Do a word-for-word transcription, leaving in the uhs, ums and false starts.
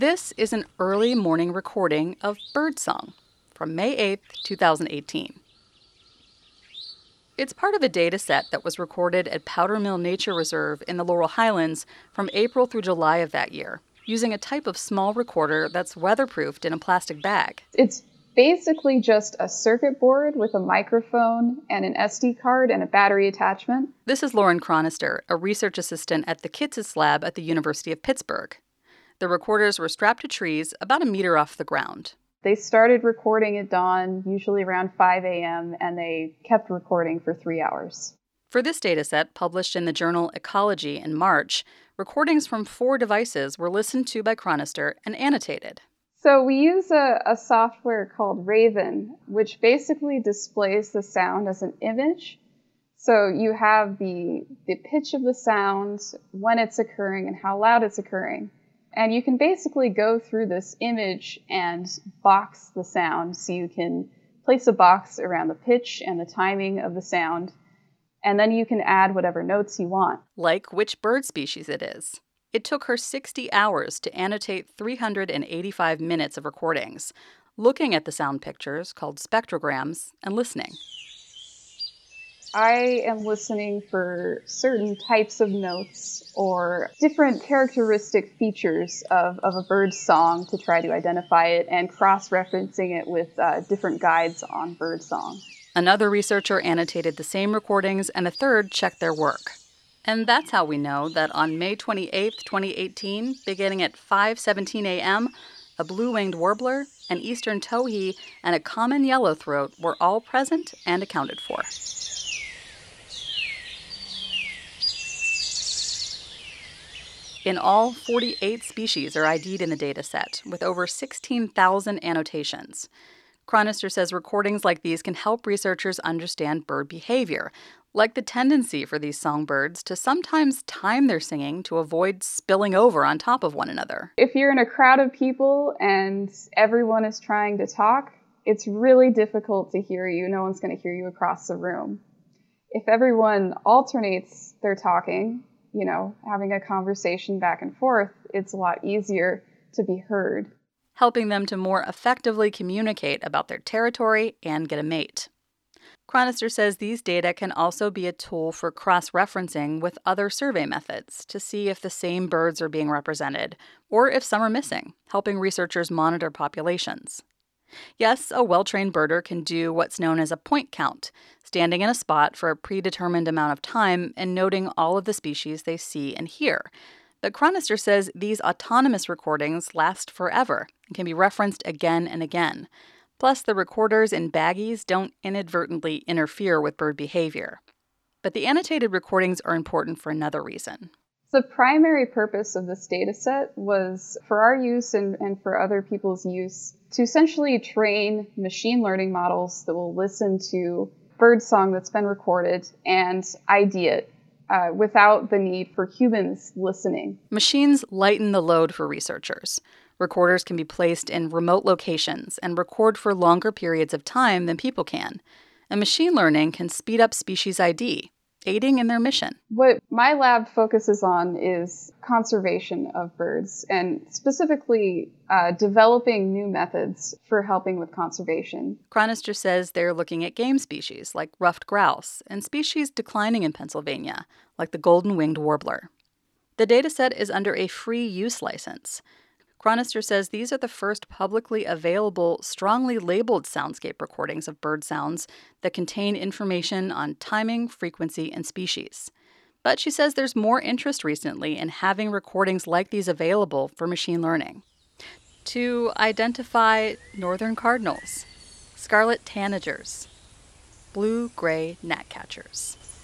This is an early morning recording of birdsong from May eighth, twenty eighteen. It's part of a data set that was recorded at Powder Mill Nature Reserve in the Laurel Highlands from April through July of that year, using a type of small recorder that's weatherproofed in a plastic bag. It's basically just a circuit board with a microphone and an S D card and a battery attachment. This is Lauren Chronister, a research assistant at the Kitces Lab at the University of Pittsburgh. The recorders were strapped to trees about a meter off the ground. They started recording at dawn, usually around five a.m., and they kept recording for three hours. For this dataset, published in the journal Ecology in March, recordings from four devices were listened to by Chronister and annotated. So we use a, a software called Raven, which basically displays the sound as an image. So you have the, the pitch of the sound, when it's occurring, and how loud it's occurring. And you can basically go through this image and box the sound. So you can place a box around the pitch and the timing of the sound, and then you can add whatever notes you want. Like which bird species it is. It took her sixty hours to annotate three hundred eighty-five minutes of recordings, looking at the sound pictures, called spectrograms, and listening. I am listening for certain types of notes or different characteristic features of, of a bird's song to try to identify it and cross-referencing it with uh, different guides on birdsong. Another researcher annotated the same recordings, and a third checked their work. And that's how we know that on May twenty-eighth, twenty eighteen, beginning at five seventeen a.m., a blue-winged warbler, an eastern towhee, and a common yellowthroat were all present and accounted for. In all, forty-eight species are I D'd in the data set, with over sixteen thousand annotations. Chronister says recordings like these can help researchers understand bird behavior, like the tendency for these songbirds to sometimes time their singing to avoid spilling over on top of one another. If you're in a crowd of people and everyone is trying to talk, it's really difficult to hear you. No one's going to hear you across the room. If everyone alternates their talking, you know, having a conversation back and forth, it's a lot easier to be heard. Helping them to more effectively communicate about their territory and get a mate. Chronister says these data can also be a tool for cross-referencing with other survey methods to see if the same birds are being represented, or if some are missing, helping researchers monitor populations. Yes, a well-trained birder can do what's known as a point count, standing in a spot for a predetermined amount of time and noting all of the species they see and hear. But Chronister says these autonomous recordings last forever and can be referenced again and again. Plus, the recorders in baggies don't inadvertently interfere with bird behavior. But the annotated recordings are important for another reason. The primary purpose of this data set was for our use and, and for other people's use to essentially train machine learning models that will listen to birdsong that's been recorded and I D it uh, without the need for humans listening. Machines lighten the load for researchers. Recorders can be placed in remote locations and record for longer periods of time than people can. And machine learning can speed up species I D, aiding in their mission. What my lab focuses on is conservation of birds, and specifically uh, developing new methods for helping with conservation. Chronister says they're looking at game species like ruffed grouse and species declining in Pennsylvania, like the golden-winged warbler. The dataset is under a free use license. Chronister says these are the first publicly available, strongly labeled soundscape recordings of bird sounds that contain information on timing, frequency, and species. But she says there's more interest recently in having recordings like these available for machine learning. To identify northern cardinals, scarlet tanagers, blue-gray gnatcatchers.